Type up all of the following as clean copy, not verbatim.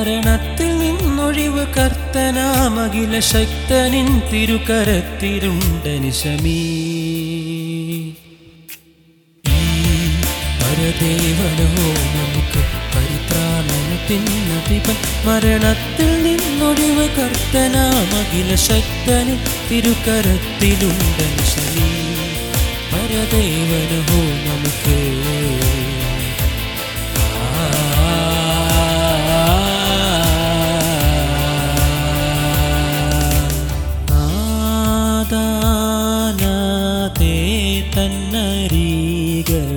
മരണത്തിൽ നിന്നൊഴിവ് കർത്തനാമഖില ശക്തനിൻ തിരുകരത്തിലുണ്ടനിശമീ. ഈ പരദേവനോ നമുക്ക് പരിത്രാണനത്തിനധിപൻ. മരണത്തിൽ നിന്നൊഴിവ് കർത്തനാമഖില ശക്തനിൻ തിരുകരത്തിലുണ്ടനിശമീ. പരദേവനോ നമുക്ക് തന്നരീകൾ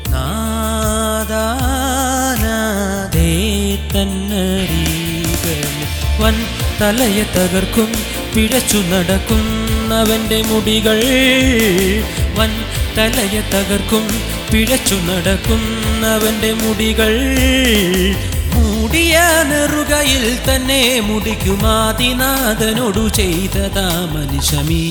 നാദാനദേ തന്നരീകൾ. വൻ തലയെ തകർക്കും പിഴച്ചു നടക്കുന്നവൻ്റെ മുടികൾ. വൻ തലയെ തകർക്കും പിഴച്ചു നടക്കുന്നവൻ്റെ മുടികൾ. മൂടിയ നെറുകയിൽ തന്നെ മുടിക്കുമാതിനാഥനോടു ചെയ്തതാ മനുഷ്യമീ.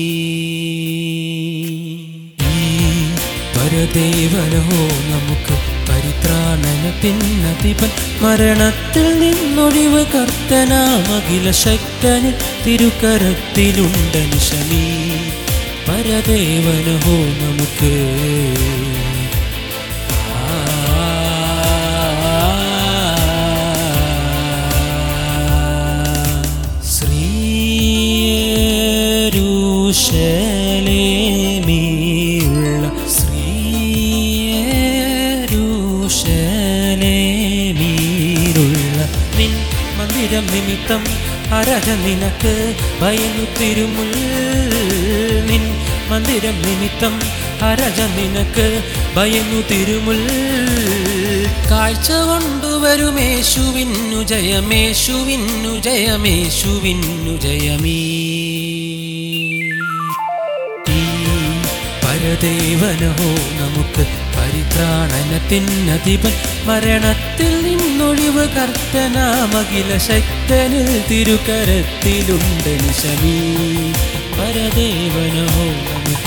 പരദേവനോ നമുക്ക് പരിത്രാണനത്തിനധിപൻ. മരണത്തിൽ നിന്നൊഴിവ് കർത്തനാമഖില ശക്തനിൽ തിരുകരത്തിലുണ്ടനിശമീ. പരദേവനോ നമുക്ക് ശ്രീയേരൂശലേമിലുള്ള നിൻ മന്ദിരം നിമിത്തം അരജ നിനക്ക് ഭയന്നു തിരുമുൽ. നിൻ മന്ദിരം നിമിത്തം അരജ നിനക്ക് ഭയന്നു തിരുമുൽ. കാഴ്ച കൊണ്ടുവരുമേശുവിന്നു ജയമേശുവിന്നു ജയമേശുവിന്നു ജയമീ. പരദേവനോ നമുക്ക് പരിത്രാണനത്തിനധിപൻ. മരണത്തിൽ നിന്നൊഴിവ് കർത്തനാമഖില ശക്തനിൽ തിരുകരത്തിലുണ്ടനിശമീ. പരദേവനോ നമുക്ക്